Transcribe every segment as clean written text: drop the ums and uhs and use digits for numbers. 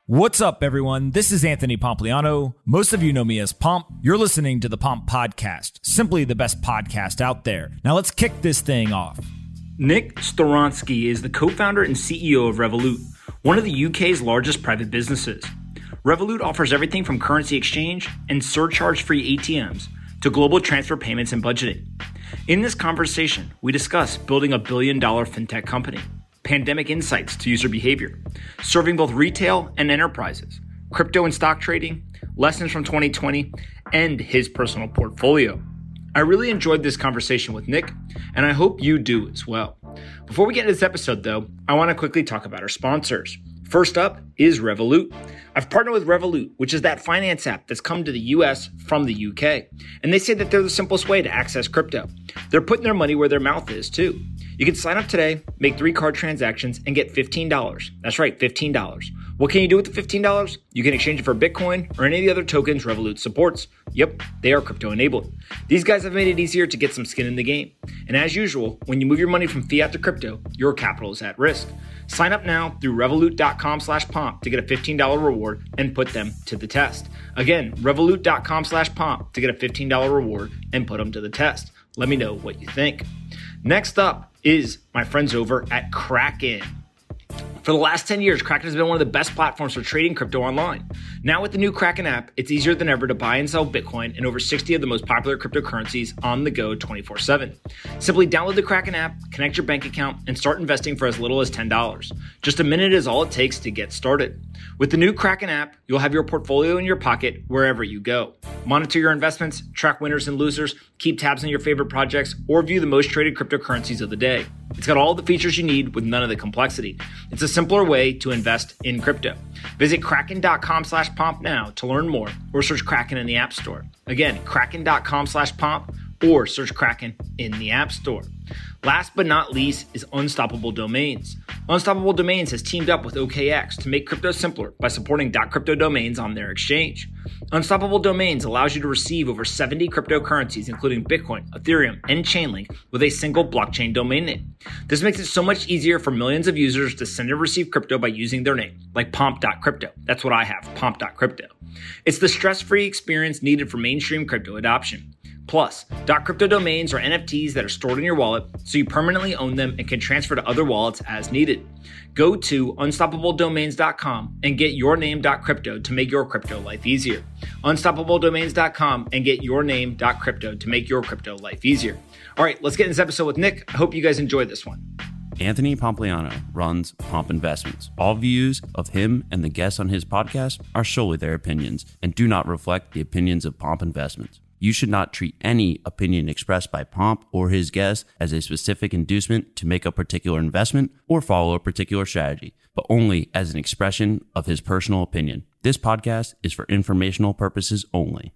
What's up, everyone? This is Anthony Pompliano. Most of you know me as Pomp. You're listening to the Pomp Podcast, simply the best podcast out there. Now let's kick this thing off. Nick Storonsky is the co-founder and CEO of Revolut, one of the UK's largest private businesses. Revolut offers everything from currency exchange and surcharge-free ATMs to global transfer payments and budgeting. In this conversation, we discuss building a billion-dollar fintech company, pandemic insights to user behavior, serving both retail and enterprises, crypto and stock trading, lessons from 2020, and his personal portfolio. I really enjoyed this conversation with Nick, and I hope you do as well. Before we get into this episode, though, I want to quickly talk about our sponsors. First up is Revolut. I've partnered with Revolut, which is that finance app that's come to the US from the UK. And they say that they're the simplest way to access crypto. They're putting their money where their mouth is, too. You can sign up today, make 3 card transactions, and get $15. That's right, $15. What can you do with the $15? You can exchange it for Bitcoin or any of the other tokens Revolut supports. Yep, they are crypto enabled. These guys have made it easier to get some skin in the game. And as usual, when you move your money from fiat to crypto, your capital is at risk. Sign up now through revolut.com/pomp to get a $15 reward and put them to the test. Again, revolut.com/pomp to get a $15 reward and put them to the test. Let me know what you think. Next up is my friends over at Kraken. For the last 10 years, Kraken has been one of the best platforms for trading crypto online. Now with the new Kraken app, it's easier than ever to buy and sell Bitcoin and over 60 of the most popular cryptocurrencies on the go 24/7. Simply download the Kraken app, connect your bank account, and start investing for as little as $10. Just a minute is all it takes to get started. With the new Kraken app, you'll have your portfolio in your pocket wherever you go. Monitor your investments, track winners and losers, keep tabs on your favorite projects, or view the most traded cryptocurrencies of the day. It's got all the features you need with none of the complexity. It's a simpler way to invest in crypto. Visit kraken.com/pomp now to learn more or search Kraken in the App Store. Again, kraken.com/pomp or search Kraken in the App Store. Last but not least is Unstoppable Domains. Unstoppable Domains has teamed up with OKX to make crypto simpler by supporting .crypto domains on their exchange. Unstoppable Domains allows you to receive over 70 cryptocurrencies, including Bitcoin, Ethereum, and Chainlink, with a single blockchain domain name. This makes it so much easier for millions of users to send and receive crypto by using their name, like pomp.crypto. That's what I have, pomp.crypto. It's the stress-free experience needed for mainstream crypto adoption. Plus, .crypto domains are NFTs that are stored in your wallet, so you permanently own them and can transfer to other wallets as needed. Go to unstoppabledomains.com and get your name .crypto to make your crypto life easier. Unstoppabledomains.com and get your name .crypto to make your crypto life easier. All right, let's get in this episode with Nick. I hope you guys enjoyed this one. Anthony Pompliano runs Pomp Investments. All views of him and the guests on his podcast are solely their opinions and do not reflect the opinions of Pomp Investments. You should not treat any opinion expressed by Pomp or his guests as a specific inducement to make a particular investment or follow a particular strategy, but only as an expression of his personal opinion. This podcast is for informational purposes only.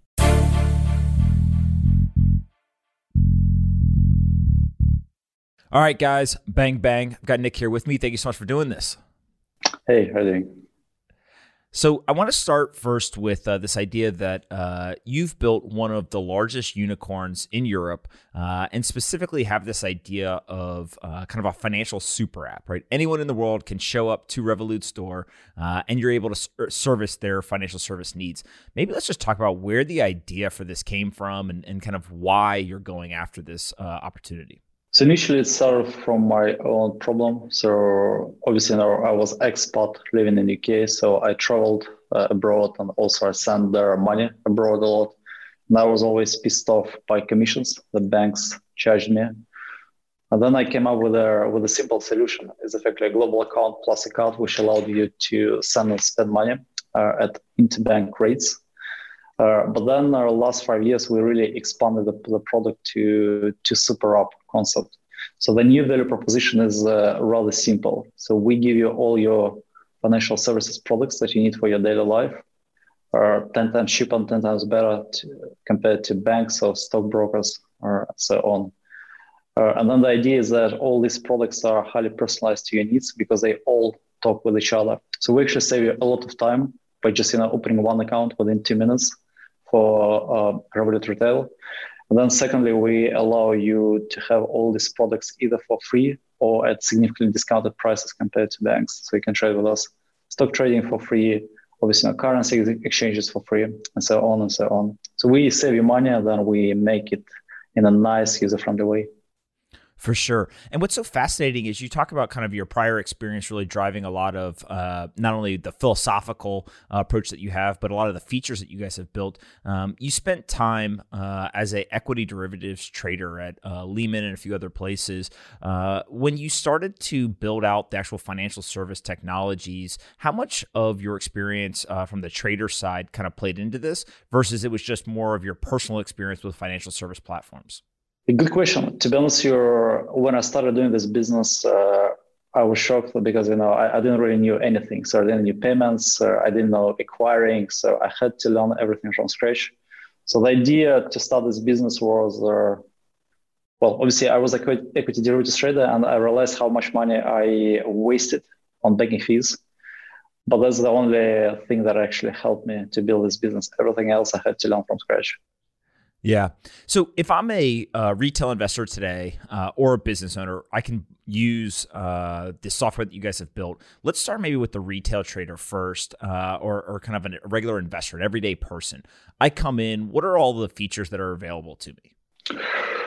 All right, guys, bang, bang. I've got Nick here with me. Thank you so much for doing this. Hey, how are you doing? So I want to start first with this idea that you've built one of the largest unicorns in Europe and specifically have this idea of kind of a financial super app, right? Anyone in the world can show up to Revolut store and you're able to service their financial service needs. Maybe let's just talk about where the idea for this came from and kind of why you're going after this opportunity. So initially it started from my own problem. So obviously I was expat living in UK. So I traveled abroad and also I sent their money abroad a lot. And I was always pissed off by commissions that banks charged me. And then I came up with a simple solution. It's effectively a global account plus account, which allowed you to send and spend money at interbank rates. But then last 5 years, we really expanded the product to super app concept. So the new value proposition is rather simple. So we give you all your financial services products that you need for your daily life, 10 times cheaper and 10 times better compared to banks or stockbrokers or so on. And then the idea is that all these products are highly personalized to your needs because they all talk with each other. So we actually save you a lot of time by just opening one account within 2 minutes for Revolut Retail. And then secondly, we allow you to have all these products either for free or at significantly discounted prices compared to banks. So you can trade with us stock trading for free, obviously currency exchanges for free, and so on and so on. So we save you money, and then we make it in a nice, user-friendly way. For sure. And what's so fascinating is you talk about kind of your prior experience really driving a lot of not only the philosophical approach that you have, but a lot of the features that you guys have built. You spent time as an equity derivatives trader at Lehman and a few other places. When you started to build out the actual financial service technologies, how much of your experience from the trader side kind of played into this versus it was just more of your personal experience with financial service platforms? A good question. To be honest, when I started doing this business, I was shocked because I didn't really knew anything. So I didn't know payments, I didn't know acquiring. So I had to learn everything from scratch. So the idea to start this business was, obviously I was an equity derivatives trader, and I realized how much money I wasted on banking fees. But that's the only thing that actually helped me to build this business. Everything else I had to learn from scratch. Yeah. So if I'm a retail investor today or a business owner, I can use the software that you guys have built. Let's start maybe with the retail trader first, or kind of a regular investor, an everyday person. I come in. What are all the features that are available to me?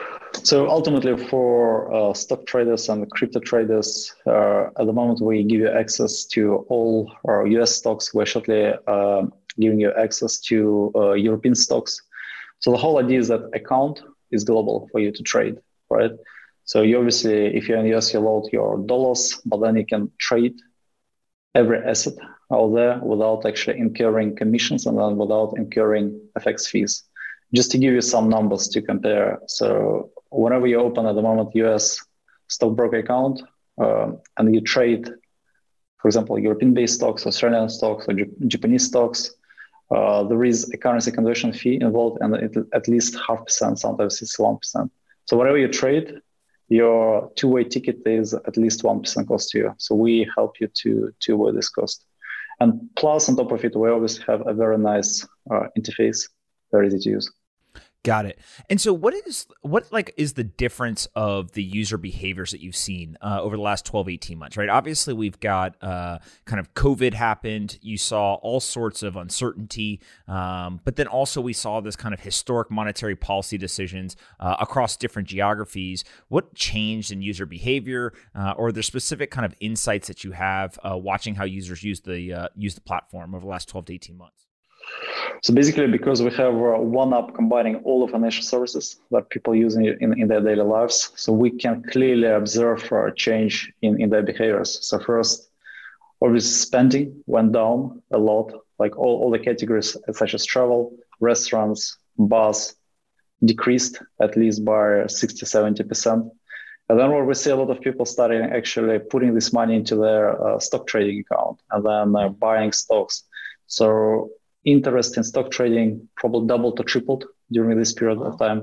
So ultimately, for stock traders and crypto traders, at the moment we give you access to all our US stocks. We're shortly giving you access to European stocks. So the whole idea is that account is global for you to trade, right? So you obviously, if you're in the US, you load your dollars, but then you can trade every asset out there without actually incurring commissions and then without incurring FX fees. Just to give you some numbers to compare. So whenever you open at the moment US stockbroker account and you trade, for example, European-based stocks, Australian stocks, or Japanese stocks, there is a currency conversion fee involved, and at least 0.5%, sometimes it's 1%. So whenever you trade, your two-way ticket is at least 1% cost to you. So we help you to avoid this cost. And plus, on top of it, we always have a very nice interface, very easy to use. Got it. And so what is the difference of the user behaviors that you've seen over the last 12, 18 months, right? Obviously, we've got kind of COVID happened. You saw all sorts of uncertainty, but then also we saw this kind of historic monetary policy decisions across different geographies. What changed in user behavior, or are there specific kind of insights that you have watching how users use the platform over the last 12 to 18 months? So basically, because we have one app combining all the financial services that people use in their daily lives, so we can clearly observe a change in their behaviors. So first, obviously spending went down a lot, like all the categories such as travel, restaurants, bars, decreased at least by 60, 70%. And then we see a lot of people starting actually putting this money into their stock trading account and then buying stocks. So interest in stock trading probably doubled to tripled during this period of time.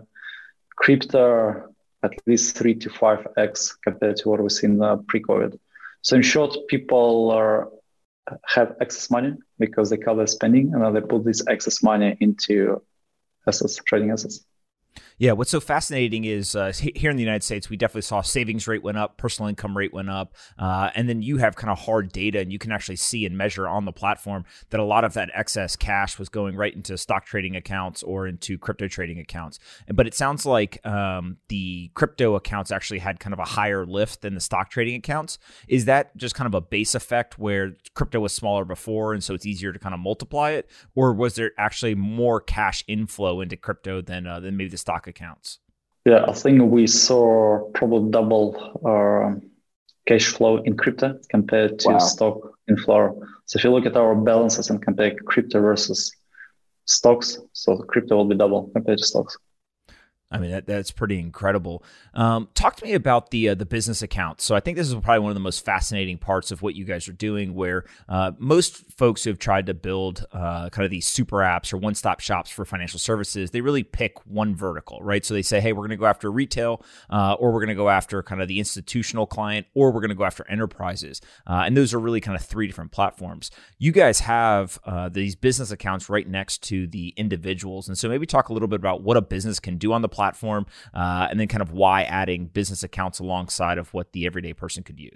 Crypto at least 3 to 5x compared to what we've seen pre-COVID. So in short, people have excess money because they cover spending, and then they put this excess money into assets, trading assets. Yeah, what's so fascinating is here in the United States, we definitely saw savings rate went up, personal income rate went up, and then you have kind of hard data, and you can actually see and measure on the platform that a lot of that excess cash was going right into stock trading accounts or into crypto trading accounts. But it sounds like the crypto accounts actually had kind of a higher lift than the stock trading accounts. Is that just kind of a base effect where crypto was smaller before, and so it's easier to kind of multiply it? Or was there actually more cash inflow into crypto than maybe the stock accounts? Yeah, I think we saw probably double cash flow in crypto compared to stock inflow. So if you look at our balances and compare crypto versus stocks, so crypto will be double compared to stocks. I mean, that's pretty incredible. Talk to me about the business account. So I think this is probably one of the most fascinating parts of what you guys are doing, where most folks who have tried to build kind of these super apps or one-stop shops for financial services, they really pick one vertical, right? So they say, hey, we're going to go after retail, or we're going to go after kind of the institutional client, or we're going to go after enterprises. And those are really kind of three different platforms. You guys have these business accounts right next to the individuals. And so maybe talk a little bit about what a business can do on the platform, and then kind of why adding business accounts alongside of what the everyday person could use.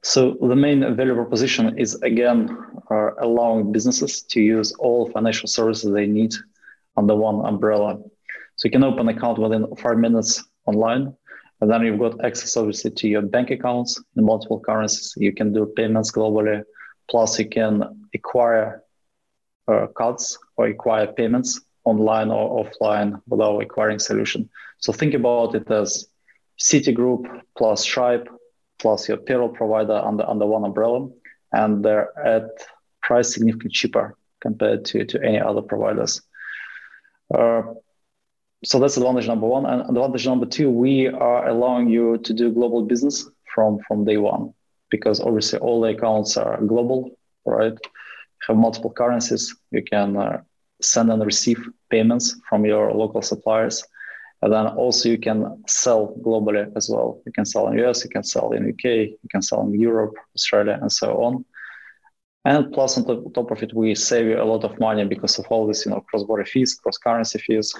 So the main value proposition is, again, allowing businesses to use all financial services they need under one umbrella. So you can open an account within 5 minutes online, and then you've got access, obviously, to your bank accounts in multiple currencies. You can do payments globally. Plus, you can acquire cards or acquire payments online or offline with our acquiring solution. So think about it as Citigroup plus Stripe plus your payroll provider under one umbrella, and they're at price significantly cheaper compared to any other providers. So that's advantage number one. And advantage number two, we are allowing you to do global business from day one, because obviously all the accounts are global, right? Have multiple currencies. You can send and receive payments from your local suppliers. And then also you can sell globally as well. You can sell in US, you can sell in UK, you can sell in Europe, Australia, and so on. And plus on top of it, we save you a lot of money because of all this, cross-border fees, cross-currency fees.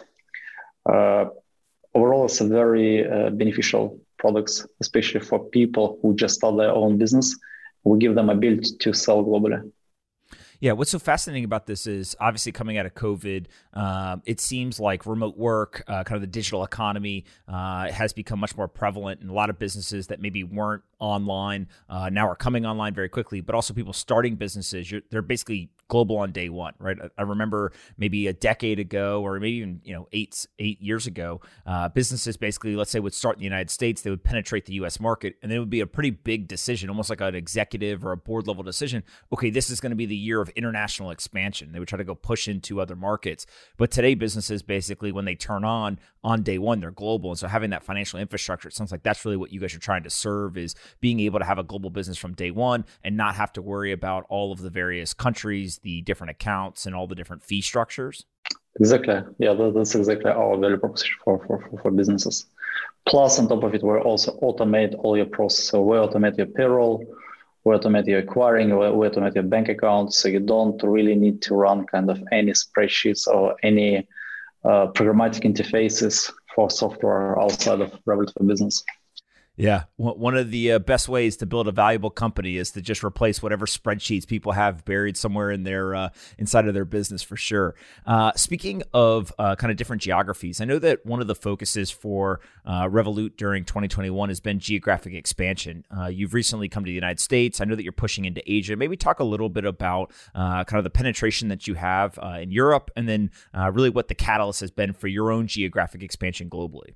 Overall, it's a very beneficial products, especially for people who just start their own business. We give them ability to sell globally. Yeah, what's so fascinating about this is obviously coming out of COVID, it seems like remote work, kind of the digital economy has become much more prevalent, and a lot of businesses that maybe weren't online now are coming online very quickly, but also people starting businesses, they're basically global on day one, right? I remember maybe a decade ago, or maybe even 8 years ago, businesses basically, let's say, would start in the United States, they would penetrate the U.S. market, and it would be a pretty big decision, almost like an executive or a board level decision. Okay, this is going to be the year of international expansion. They would try to go push into other markets. But today, businesses basically, when they turn on day one, they're global. And so having that financial infrastructure, it sounds like that's really what you guys are trying to serve, is being able to have a global business from day one and not have to worry about all of the various countries, the different accounts, and all the different fee structures. Exactly. Yeah, that's exactly our value proposition for businesses. Plus, on top of it, we also automate all your process. So we automate your payroll, we automate your acquiring, we automate your bank accounts. So you don't really need to run kind of any spreadsheets or any programmatic interfaces for software outside of Revolut for Business. Yeah. One of the best ways to build a valuable company is to just replace whatever spreadsheets people have buried somewhere in their inside of their business, for sure. Speaking of kind of different geographies, I know that one of the focuses for Revolut during 2021 has been geographic expansion. You've recently come to the United States. I know that you're pushing into Asia. Maybe talk a little bit about kind of the penetration that you have in Europe, and then really what the catalyst has been for your own geographic expansion globally.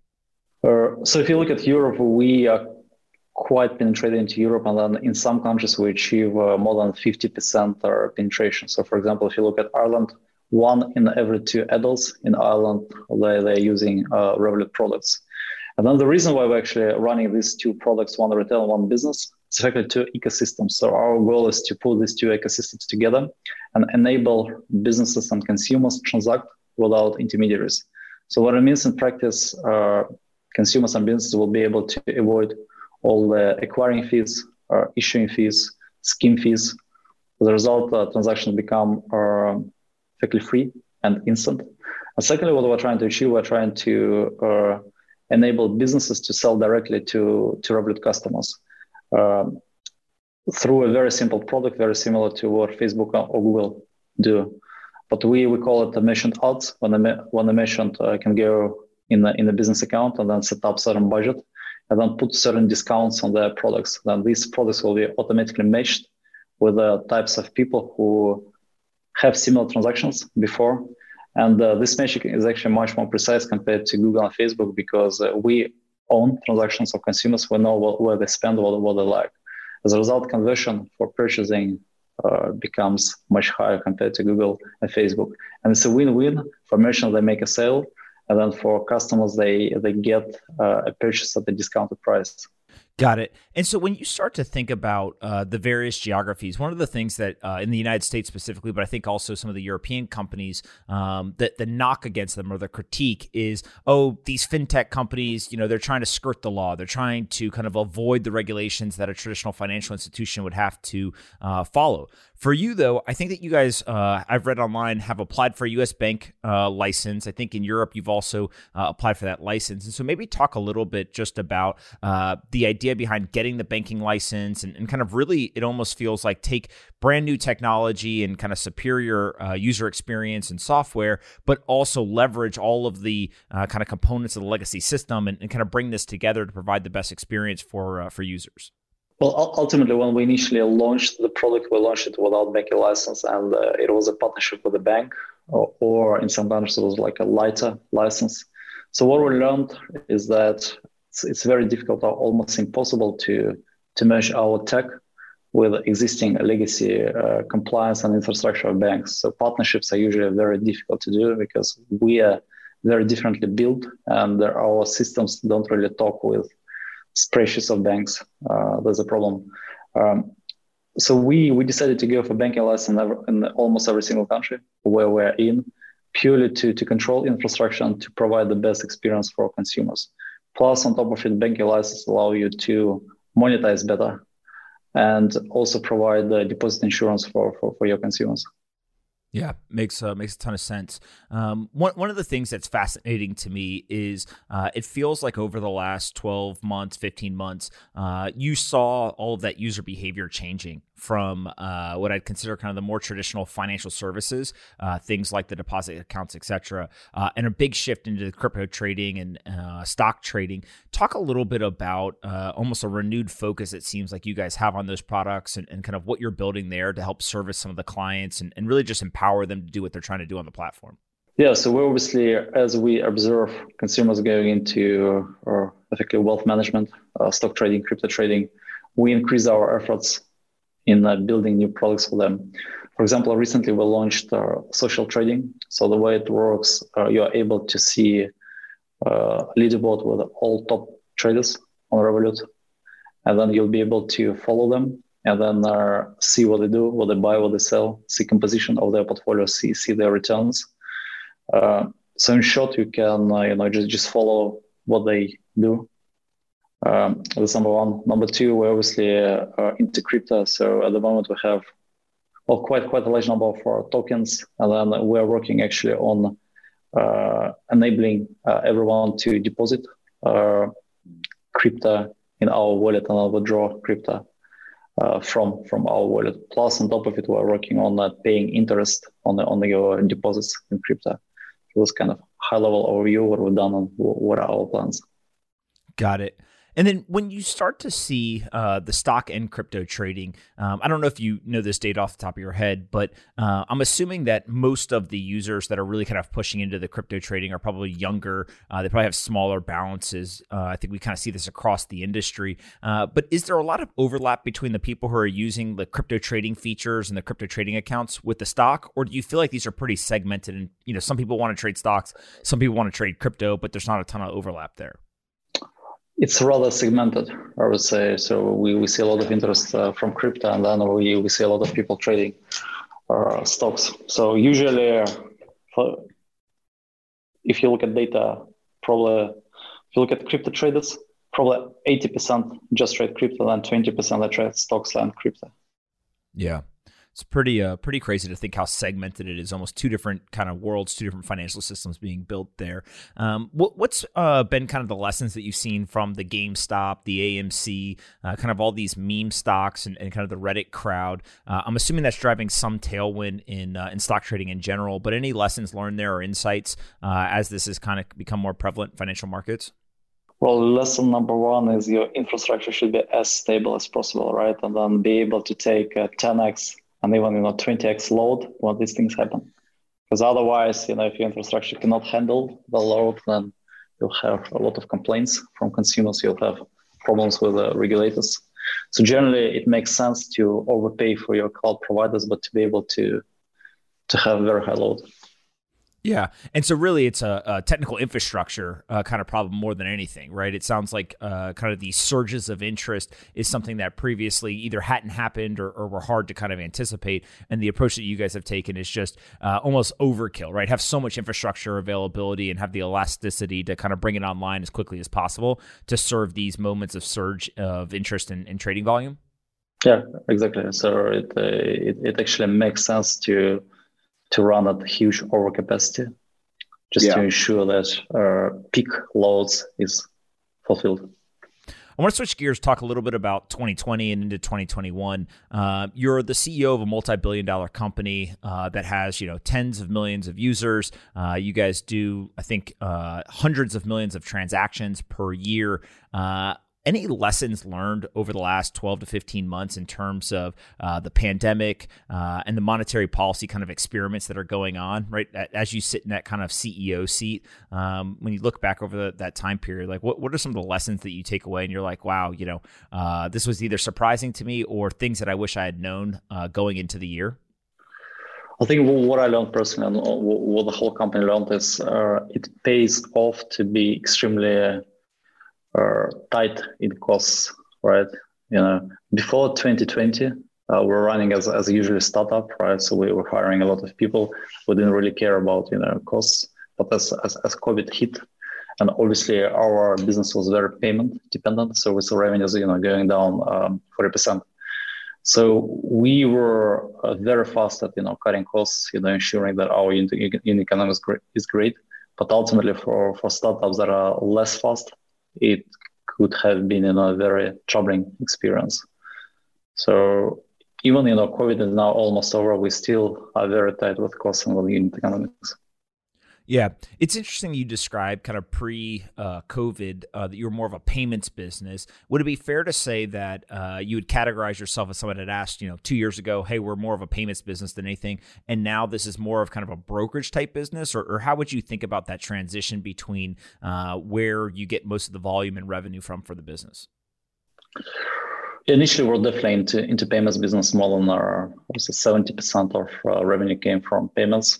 So if you look at Europe, we are quite penetrated into Europe, and then in some countries we achieve more than 50% penetration. So for example, if you look at Ireland, 1 in every 2 adults in Ireland, they're using Revolut products. And then the reason why we're actually running these 2 products, one retail and one business, it's effectively 2 ecosystems. So our goal is to put these 2 ecosystems together and enable businesses and consumers transact without intermediaries. So what it means in practice, consumers and businesses will be able to avoid all the acquiring fees, issuing fees, scheme fees. As a result, transactions become effectively free and instant. And secondly, what we're trying to achieve, we're trying to enable businesses to sell directly to Revolut customers through a very simple product, very similar to what Facebook or Google do. But we call it merchant ads, when the merchant can go in the business account and then set up certain budget and then put certain discounts on their products. Then these products will be automatically matched with the types of people who have similar transactions before. And this matching is actually much more precise compared to Google and Facebook, because we own transactions of consumers. We know where they spend, what they like. As a result, conversion for purchasing becomes much higher compared to Google and Facebook. And it's a win-win. For merchants, they make a sale. And then for customers, they get a purchase at a discounted price. Got it. And so when you start to think about the various geographies, one of the things that in the United States specifically, but I think also some of the European companies, that the knock against them or the critique is, oh, these fintech companies, they're trying to skirt the law. They're trying to kind of avoid the regulations that a traditional financial institution would have to follow. For you, though, I think that you guys, I've read online, have applied for a U.S. bank license. I think in Europe, you've also applied for that license. And so maybe talk a little bit just about the idea idea behind getting the banking license and kind of really, it almost feels like take brand new technology and kind of superior user experience and software, but also leverage all of the kind of components of the legacy system and kind of bring this together to provide the best experience for users. Well, ultimately, when we initially launched the product, we launched it without banking license, and it was a partnership with a bank, or in some countries it was like a lighter license. So what we learned is that it's very difficult or almost impossible to merge our tech with existing legacy compliance and infrastructure of banks. So partnerships are usually very difficult to do because we are very differently built, and our systems don't really talk with spreadsheets of banks. There's a problem. So we decided to go for banking license in almost every single country where we're in, purely to control infrastructure and to provide the best experience for consumers. Plus, on top of it, banking license allow you to monetize better and also provide the deposit insurance for your consumers. Yeah, makes a ton of sense. One of the things that's fascinating to me is it feels like over the last 12 months, 15 months, you saw all of that user behavior changing from what I'd consider kind of the more traditional financial services, things like the deposit accounts, et cetera, and a big shift into the crypto trading and stock trading. Talk a little bit about almost a renewed focus it seems like you guys have on those products and kind of what you're building there to help service some of the clients and really just empower them to do what they're trying to do on the platform. Yeah, so we obviously, as we observe consumers going into effectively wealth management, stock trading, crypto trading, we increase our efforts in building new products for them. For example, recently we launched social trading. So the way it works, you are able to see leaderboard with all top traders on Revolut, and then you'll be able to follow them and then see what they do, what they buy, what they sell, see composition of their portfolio, see their returns. So in short, you can just follow what they do. That's number one. Number two, we're obviously into crypto. So at the moment we have quite a large number of tokens, and then we're working actually on enabling everyone to deposit crypto in our wallet and withdraw crypto from our wallet. Plus, on top of it, we're working on paying interest on your deposits in crypto. It was kind of high-level overview what we've done and what are our plans. Got it. And then when you start to see the stock and crypto trading, I don't know if you know this data off the top of your head, but I'm assuming that most of the users that are really kind of pushing into the crypto trading are probably younger. They probably have smaller balances. I think we kind of see this across the industry. But is there a lot of overlap between the people who are using the crypto trading features and the crypto trading accounts with the stock? Or do you feel like these are pretty segmented and, some people want to trade stocks, some people want to trade crypto, but there's not a ton of overlap there? It's rather segmented, I would say. So we see a lot of interest from crypto, and then we see a lot of people trading stocks. So usually, if you look at data, probably if you look at crypto traders, probably 80% just trade crypto, and 20% that trade stocks and crypto. Yeah. It's pretty crazy to think how segmented it is. Almost two different kind of worlds, two different financial systems being built there. What's been kind of the lessons that you've seen from the GameStop, the AMC, kind of all these meme stocks and kind of the Reddit crowd? I'm assuming that's driving some tailwind in stock trading in general. But any lessons learned there or insights as this has kind of become more prevalent in financial markets? Well, lesson number one is your infrastructure should be as stable as possible, right? And then be able to take 10x and even 20x load when these things happen. Because otherwise, if your infrastructure cannot handle the load, then you'll have a lot of complaints from consumers. You'll have problems with regulators. So generally, it makes sense to overpay for your cloud providers, but to be able to have very high load. Yeah. And so really it's a technical infrastructure kind of problem more than anything, right? It sounds like kind of these surges of interest is something that previously either hadn't happened or were hard to kind of anticipate. And the approach that you guys have taken is just almost overkill, right? Have so much infrastructure availability and have the elasticity to kind of bring it online as quickly as possible to serve these moments of surge of interest in trading volume. Yeah, exactly. So it actually makes sense to run at huge overcapacity, just to ensure that peak loads is fulfilled. I want to switch gears, talk a little bit about 2020 and into 2021. You're the CEO of a multi-billion-dollar company that has, tens of millions of users. You guys do, I think, hundreds of millions of transactions per year. Any lessons learned over the last 12 to 15 months in terms of the pandemic and the monetary policy kind of experiments that are going on, right? As you sit in that kind of CEO seat, when you look back over that time period, like what are some of the lessons that you take away and you're like, wow, this was either surprising to me or things that I wish I had known going into the year? I think what I learned personally and what the whole company learned is it pays off to be extremely tight in costs, right? Before 2020, we're running as a usually startup, right? So we were hiring a lot of people. We didn't really care about costs. But as COVID hit, and obviously our business was very payment dependent, so we saw revenues going down 40%. So we were very fast at cutting costs, ensuring that our unit economics is great. But ultimately, for startups that are less fast, it could have been a very troubling experience. So even COVID is now almost over, we still are very tight with costs and with unit economics. Yeah, it's interesting you describe kind of pre-COVID that you're more of a payments business. Would it be fair to say that you would categorize yourself as someone that asked, 2 years ago, hey, we're more of a payments business than anything, and now this is more of kind of a brokerage type business? Or how would you think about that transition between where you get most of the volume and revenue from for the business? Initially, we're definitely into payments business model. 70% of revenue came from payments.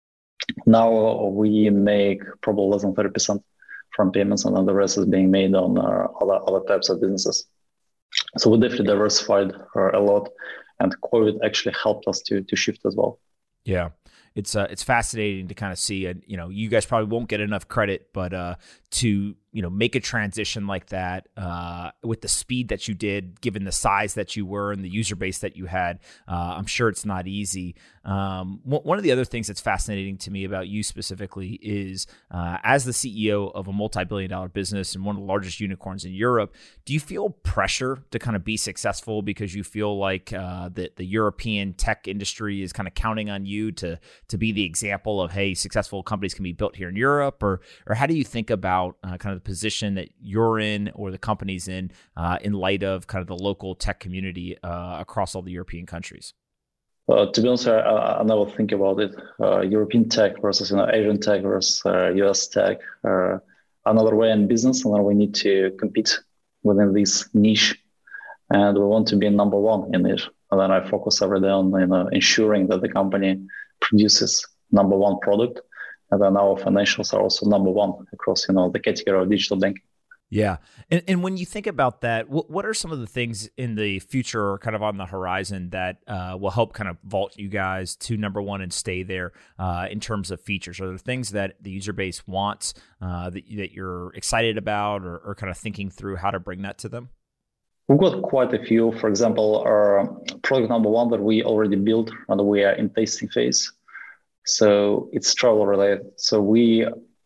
Now we make probably less than 30% from payments, and then the rest is being made on other types of businesses. So we definitely diversified a lot, and COVID actually helped us to shift as well. Yeah, it's fascinating to kind of see, and you guys probably won't get enough credit, but to make a transition like that with the speed that you did, given the size that you were and the user base that you had, I'm sure it's not easy. One of the other things that's fascinating to me about you specifically is as the CEO of a multi-billion-dollar business and one of the largest unicorns in Europe, do you feel pressure to kind of be successful because you feel like that the European tech industry is kind of counting on you to be the example of, hey, successful companies can be built here in Europe? Or how do you think about kind of the position that you're in or the company's in light of kind of the local tech community across all the European countries? To be honest, I never think about it. European tech versus Asian tech versus US tech. Another way in business, and then we need to compete within this niche, and we want to be number one in it. And then I focus every day on ensuring that the company produces number one product. And then our financials are also number one across, the category of digital banking. Yeah. And when you think about that, what are some of the things in the future or kind of on the horizon that will help kind of vault you guys to number one and stay there in terms of features? Are there things that the user base wants that you're excited about or kind of thinking through how to bring that to them? We've got quite a few. For example, our product number one that we already built and we are in testing phase. So it's travel related. So we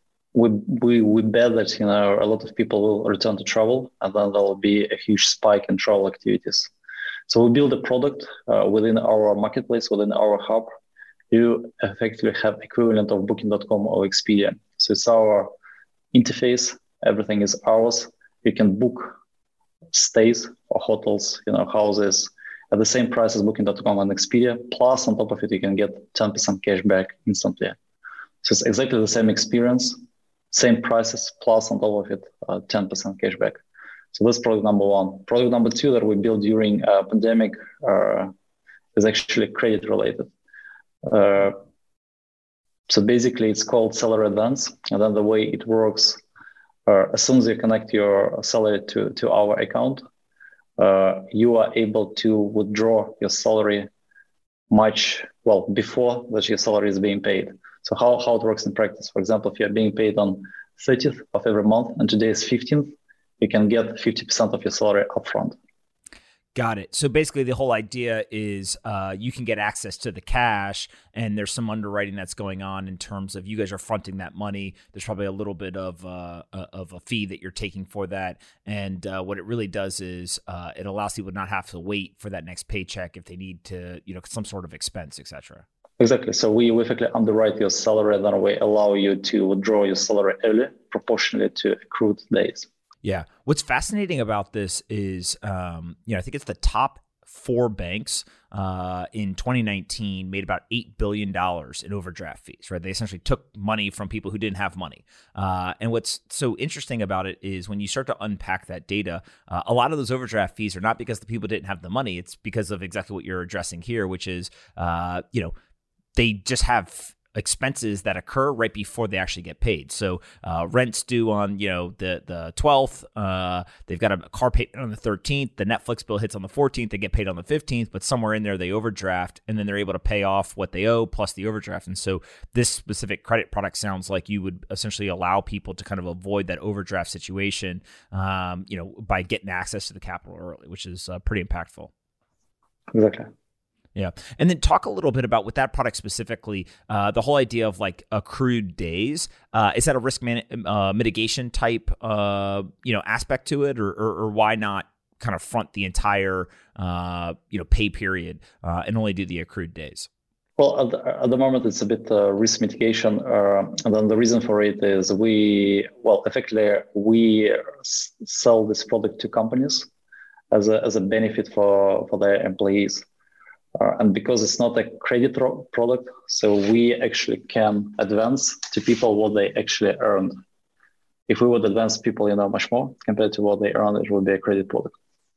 bet that a lot of people will return to travel, and then there will be a huge spike in travel activities. So we build a product within our marketplace, within our hub. You effectively have equivalent of Booking.com or Expedia. So it's our interface. Everything is ours. You can book stays or hotels, houses, at the same price as Booking.com and Expedia. Plus, on top of it, you can get 10% cash back instantly. So it's exactly the same experience, same prices, plus on top of it, 10% cash back. So that's product number one. Product number two that we built during pandemic is actually credit related. So basically, it's called Salary Advance. And then the way it works, as soon as you connect your salary to our account, you are able to withdraw your salary before that your salary is being paid. So how it works in practice, for example, if you're being paid on 30th of every month and today is 15th, you can get 50% of your salary upfront. Got it. So basically, the whole idea is you can get access to the cash, and there's some underwriting that's going on in terms of you guys are fronting that money. There's probably a little bit of a fee that you're taking for that, and what it really does is it allows people to not have to wait for that next paycheck if they need to, some sort of expense, etc. Exactly. So we effectively underwrite your salary, then we allow you to withdraw your salary early, proportionally to accrued days. Yeah. What's fascinating about this is, I think it's the top 4 banks in 2019 made about $8 billion in overdraft fees, right? They essentially took money from people who didn't have money. And what's so interesting about it is when you start to unpack that data, a lot of those overdraft fees are not because the people didn't have the money. It's because of exactly what you're addressing here, which is, they just have expenses that occur right before they actually get paid. So rent's due on the 12th. They've got a car payment on the 13th. The Netflix bill hits on the 14th. They get paid on the 15th, but somewhere in there they overdraft, and then they're able to pay off what they owe plus the overdraft. And so this specific credit product sounds like you would essentially allow people to kind of avoid that overdraft situation, by getting access to the capital early, which is pretty impactful. Exactly. Yeah. And then talk a little bit about with that product specifically, the whole idea of like accrued days. Is that a risk mitigation type, aspect to it, or why not kind of front the entire, pay period and only do the accrued days? Well, at the moment, it's a bit risk mitigation. And then the reason for it is we sell this product to companies as a benefit for their employees. And because it's not a credit product, so we actually can advance to people what they actually earned. If we would advance people, much more compared to what they earn, it would be a credit product.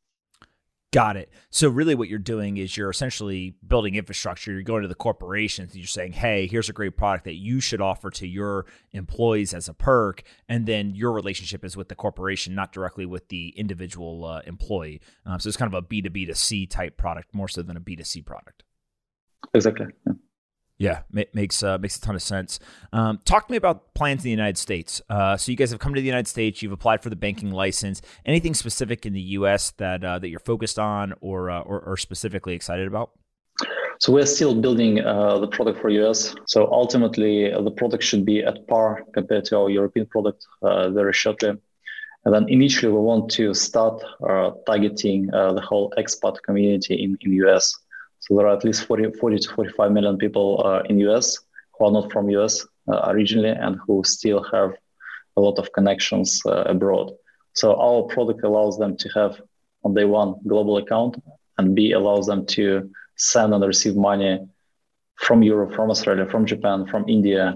Got it. So really what you're doing is you're essentially building infrastructure. You're going to the corporations and you're saying, hey, here's a great product that you should offer to your employees as a perk. And then your relationship is with the corporation, not directly with the individual employee. So it's kind of a B2B to C type product more so than a B2C product. Exactly. Yeah, makes a ton of sense. Talk to me about plans in the United States. So you guys have come to the United States. You've applied for the banking license. Anything specific in the U.S. that you're focused on or specifically excited about? So we're still building the product for US. So ultimately, the product should be at par compared to our European product very shortly. And then initially, we want to start targeting the whole expat community in US. So there are at least 40 to 45 million people in US who are not from US originally and who still have a lot of connections abroad. So our product allows them to have on day one global account, and B allows them to send and receive money from Europe, from Australia, from Japan, from India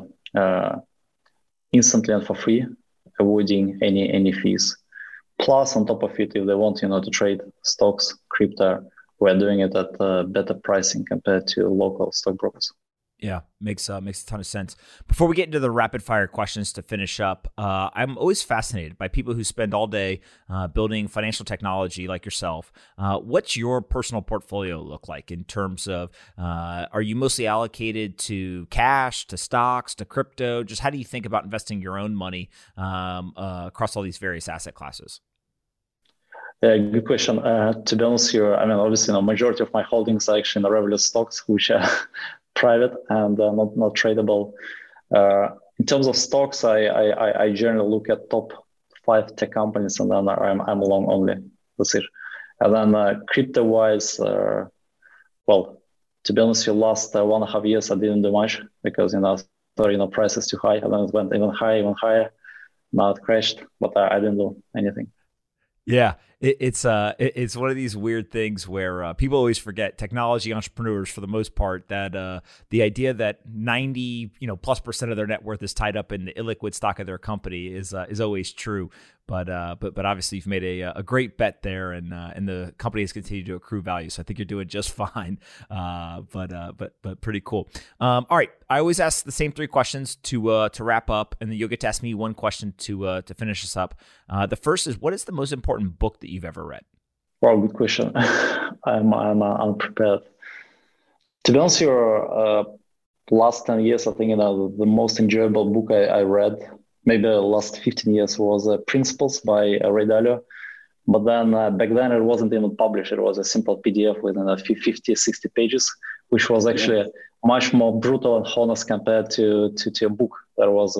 instantly and for free, avoiding any fees. Plus, on top of it, if they want to trade stocks, crypto, we're doing it at better pricing compared to local stockbrokers. Yeah, makes a ton of sense. Before we get into the rapid fire questions to finish up, I'm always fascinated by people who spend all day building financial technology like yourself. What's your personal portfolio look like in terms of, are you mostly allocated to cash, to stocks, to crypto? Just how do you think about investing your own money across all these various asset classes? Good question. To be honest here, obviously, majority of my holdings are actually in the Revolut stocks, which are private and not tradable. In terms of stocks, I generally look at top 5 tech companies, and then I'm long only. That's it. And then crypto-wise, to be honest, your last 1.5 years I didn't do much because price is too high, and then it went even higher. Now it crashed, but I didn't do anything. Yeah, it's one of these weird things where people always forget, technology entrepreneurs for the most part, that the idea that 90% of their net worth is tied up in the illiquid stock of their company is always true. But obviously you've made a great bet there, and the company has continued to accrue value. So I think you're doing just fine. But pretty cool. All right, I always ask the same 3 questions to wrap up, and then you'll get to ask me one question to finish us up. The first is, what is the most important book that you've ever read? Well, good question. I'm unprepared. To be honest, last 10 years, I think the most enjoyable book I read, maybe the last 15 years, was Principles by Ray Dalio. But then back then it wasn't even published. It was a simple PDF with 50, 60 pages, which was actually much more brutal and honest compared to a book that was,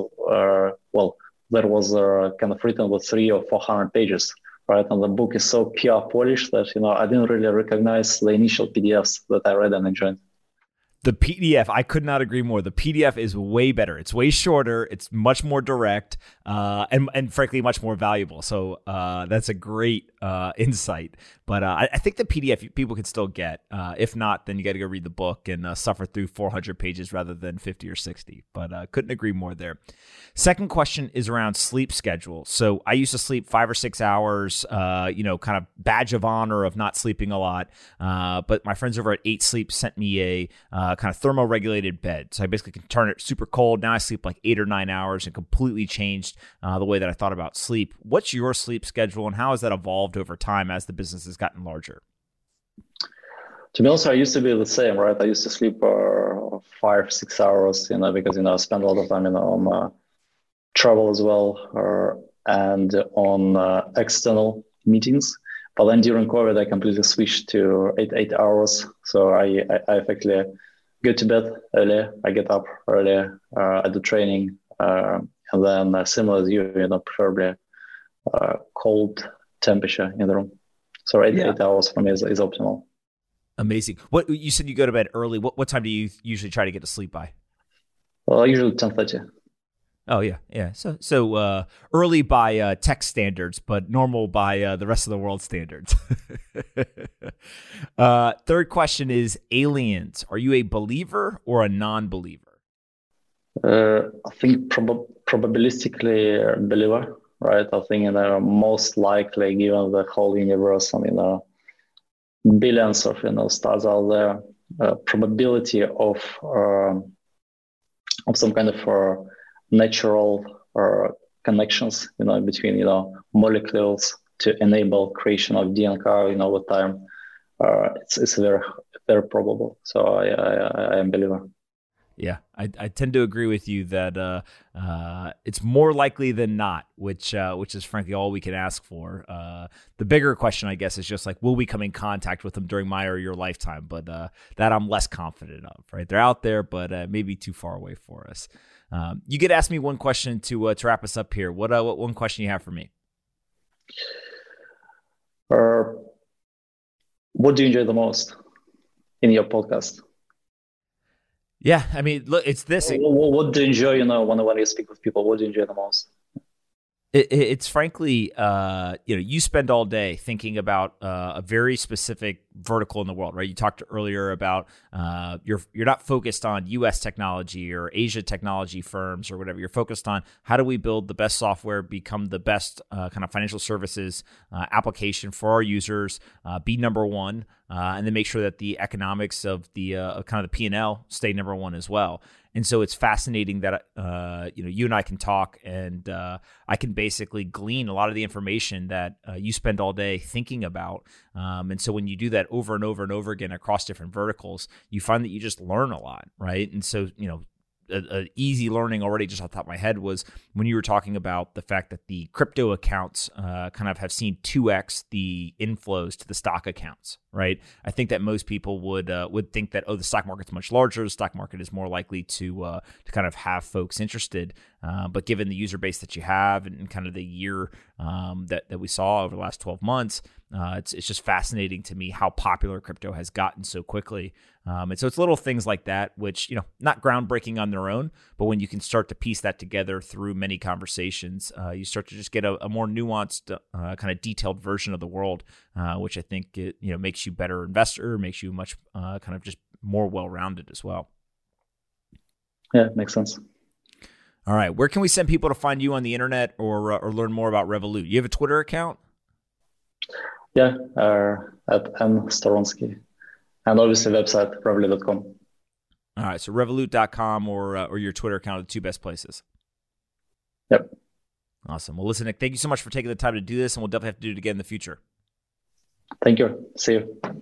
kind of written with 300 or 400 pages, right? And the book is so pure polished that, I didn't really recognize the initial PDFs that I read and enjoyed. The PDF, I could not agree more. The PDF is way better. It's way shorter. It's much more direct, and frankly, much more valuable. So that's a great insight. But I think the PDF people can still get. If not, then you got to go read the book and suffer through 400 pages rather than 50 or 60. But couldn't agree more there. Second question is around sleep schedule. So I used to sleep 5 or 6 hours, kind of badge of honor of not sleeping a lot. But my friends over at 8 Sleep sent me a kind of thermoregulated bed. So I basically can turn it super cold. Now I sleep like 8 or 9 hours and completely changed the way that I thought about sleep. What's your sleep schedule and how has that evolved over time as the business has gotten larger? To be honest, I used to be the same, right? I used to sleep 5, 6 hours, because, I spend a lot of time, on travel as well, and on external meetings. But then during COVID, I completely switched to 8 hours. So I effectively go to bed earlier, I get up earlier, I do training, and then similar as you, preferably cold temperature in the room. So 8 hours for me is optimal. Amazing. What you said you go to bed early. What time do you usually try to get to sleep by? Well, usually 10:30. Oh yeah. So early by tech standards, but normal by the rest of the world standards. Third question is aliens. Are you a believer or a non-believer? I think probabilistically a believer, right? I think most likely, given the whole universe and billions of stars out there, probability of some kind of natural connections, between molecules to enable creation of DNA, with time. It's very, very probable. So I am a believer. Yeah, I tend to agree with you that it's more likely than not, which is frankly all we can ask for. The bigger question, I guess, is just like, will we come in contact with them during my or your lifetime? But that I'm less confident of, right? They're out there, but maybe too far away for us. You could ask me one question to wrap us up here. What one question you have for me? What do you enjoy the most in your podcast? Yeah, I mean, look, it's this. What do you enjoy, when you speak with people? What do you enjoy the most? It's frankly, you spend all day thinking about a very specific vertical in the world, right? You talked earlier about you're not focused on U.S. technology or Asia technology firms or whatever. You're focused on how do we build the best software, become the best kind of financial services application for our users, be number one, and then make sure that the economics of the kind of the P&L stay number one as well. And so it's fascinating that you and I can talk, and I can basically glean a lot of the information that you spend all day thinking about. And so when you do that over and over and over again across different verticals, you find that you just learn a lot, right? And so easy learning already just off the top of my head was when you were talking about the fact that the crypto accounts kind of have seen 2x the inflows to the stock accounts, right? I think that most people would think that, the stock market's much larger. The stock market is more likely to kind of have folks interested. But given the user base that you have and kind of the year that we saw over the last 12 months, it's just fascinating to me how popular crypto has gotten so quickly. And so it's little things like that, which, not groundbreaking on their own, but when you can start to piece that together through many conversations, you start to just get a more nuanced, kind of detailed version of the world, which I think it, makes you a better investor, makes you much kind of just more well-rounded as well. Yeah, makes sense. All right. Where can we send people to find you on the internet or learn more about Revolut? You have a Twitter account? Yeah, at mstoronsky. And obviously website, revolut.com. All right. So revolut.com or your Twitter account are the two best places. Yep. Awesome. Well, listen, Nick, thank you so much for taking the time to do this, and we'll definitely have to do it again in the future. Thank you. See you.